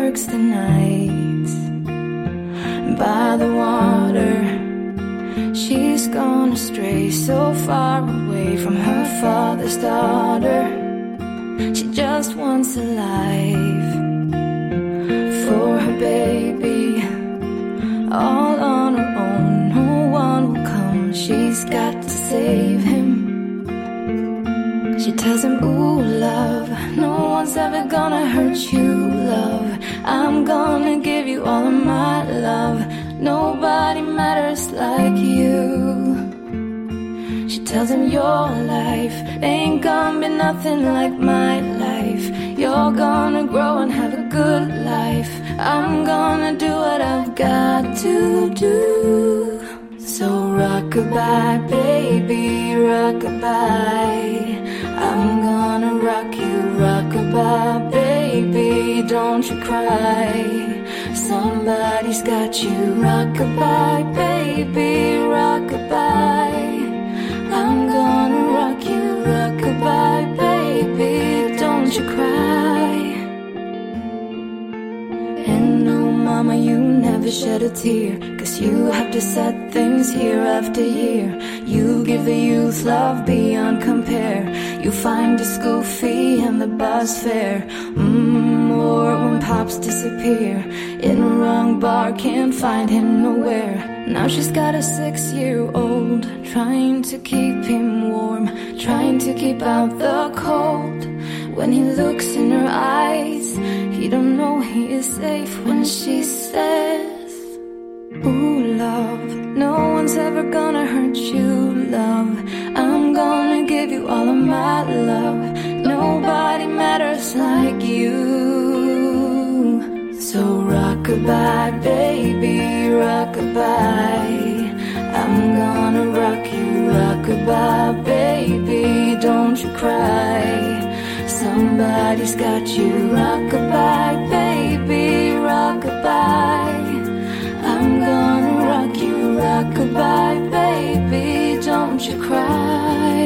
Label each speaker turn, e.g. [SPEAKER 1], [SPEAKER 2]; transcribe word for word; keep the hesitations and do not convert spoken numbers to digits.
[SPEAKER 1] works the nights by the water. She's gone astray, so far away from her father's daughter. She just wants a life for her baby, all on her own. No one will come, she's got to save him. She tells him, ooh, love, no one's ever gonna hurt you, love. I'm gonna give you all of my love. Nobody matters like you. She tells him, your life ain't gonna be nothing like my life. You're gonna grow and have a good life. I'm gonna do what I've got to do. So rock-a-bye, baby, rock-a-bye. I'm gonna rock you, rock-a-bye, baby, don't you cry. Somebody's got you, rock-a-bye, baby, rock-a-bye. I'm gonna rock you, rock-a-bye, baby, don't you cry. And no, mama, you never shed a tear, 'cause you have to set things year after year. You give the youth love beyond compare. You find the school fee and the bus fare. Mmm, or when pops disappear in a wrong bar, can't find him nowhere. Now she's got a six-year-old, trying to keep him warm, trying to keep out the cold. When he looks in her eyes, he don't know he is safe. When she says, ooh, love, no one's ever gonna hurt you, love. I'm gonna give you all of my love. Nobody matters like you. So rock-a-bye, baby, rock-a-bye. I'm gonna rock you, rock-a-bye, baby, don't you cry. Somebody's got you, rock-a-bye, baby, rock-a-bye. I'm gonna rock you, rock-a-bye, baby, don't you cry.